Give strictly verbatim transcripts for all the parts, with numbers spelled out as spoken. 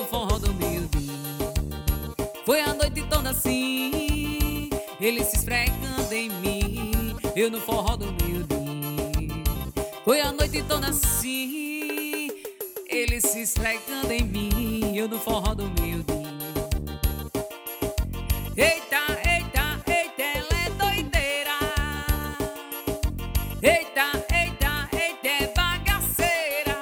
forró do miudinho. Foi a noite toda assim, ele se esfregando em mim, eu no forró do miudinho. Foi a noite toda assim, ele se esfregando em mim, eu no forró do miudinho. Eita, eita, eita, ela é doideira. Eita, eita, eita, é bagaceira.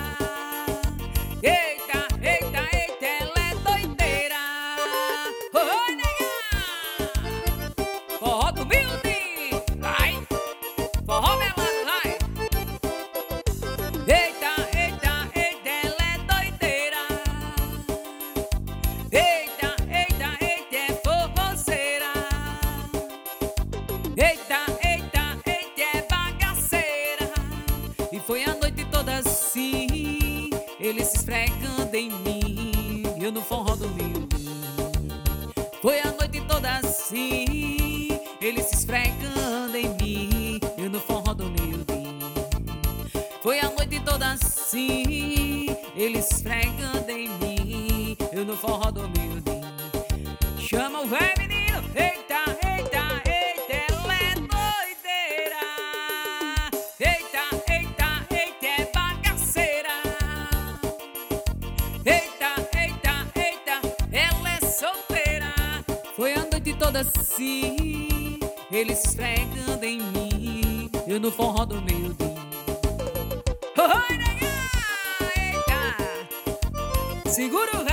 Eita, eita, eita, ela é doideira. Oi, nega! Forró do miudinho, vai! Forró melado, vai! Eita, eita, eita, ela é doideira. Eita, eita, eita, é forrozeira. Eita, eita, eita, é bagaceira. E foi a noite toda assim, ele se esfregando em mim, eu no forró do miudinho. Foi a noite toda assim, ele se esfregando em mim, eu no forró do miudinho. Foi a noite toda assim, ele se esfregando em mim, eu no forró do miudinho. Chama o véi, menino! Eita, eita, eita, ela é doideira. Eita, eita, eita, é bagaceira. Eita, eita, eita, ela é solteira. Foi a noite toda assim, ele se esfregando em mim, eu no forró do miudinho. Oi, nega! Eita! Segura o